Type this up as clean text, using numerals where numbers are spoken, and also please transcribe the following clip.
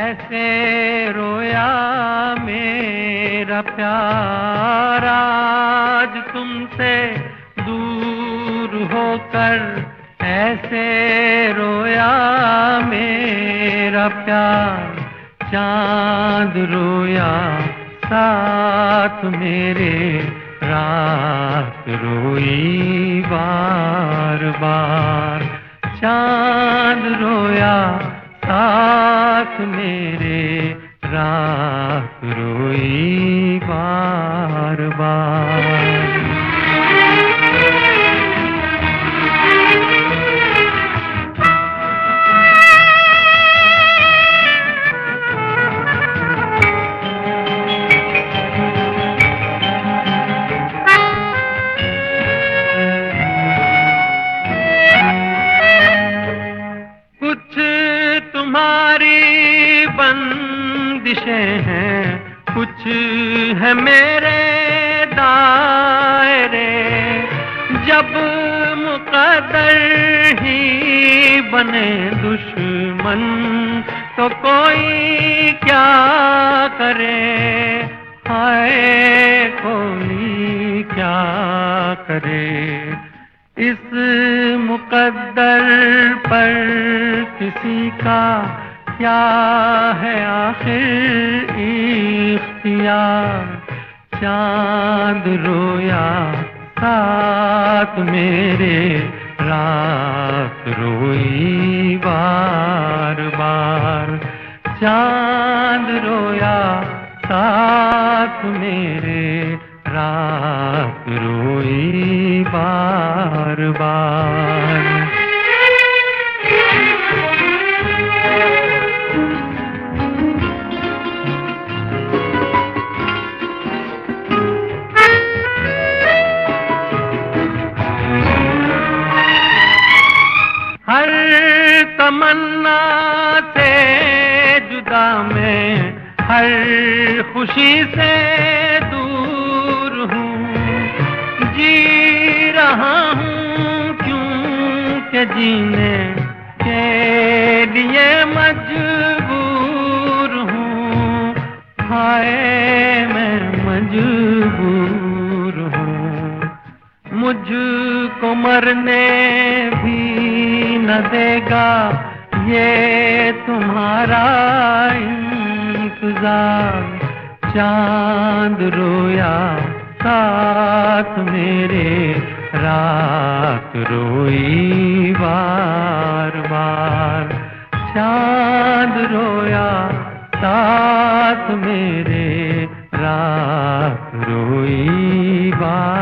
ऐसे रोया मेरा प्यार आज तुमसे दूर होकर, ऐसे रोया मेरा प्यार। चांद रोया साथ मेरे, रात रोई बार बार। चांद रोया साथ मेरे, रात रोई बार बार। कुछ तुम्हारी बंदिशें हैं, कुछ है मेरे दायरे। जब मुकद्दर ही बने दुश्मन तो कोई क्या करे, हाय कोई क्या करे। इस मुकद्दर पर किसी का क्या है आखिर इख्तियार। चांद रोया साथ मेरे, रात रोई बार बार। चांद रोया साथ मेरे, रात रोई बार बार। हर तमन्ना से जुदा मैं, हर खुशी से दूर हूँ। जी रहा हूँ क्योंकि जीने के लिए मजबूर हूँ। हाय मैं मजबूर हूँ। मुझको मरने भी न देगा ये तुम्हारा इंतजार। चांद रोया साथ मेरे, रात रोई बार बार। चांद रोया साथ मेरे, रात रोई बार।